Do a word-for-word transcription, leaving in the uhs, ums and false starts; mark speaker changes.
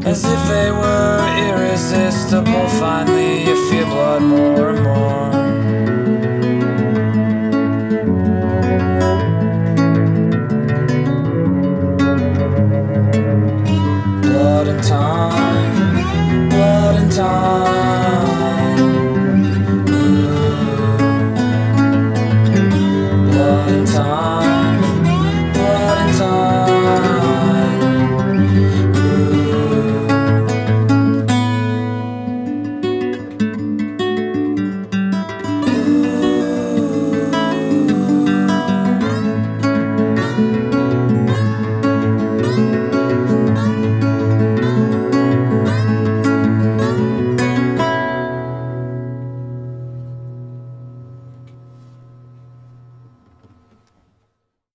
Speaker 1: as if they were irresistible. Finally you feel blood more and more. Blood and time, blood and time.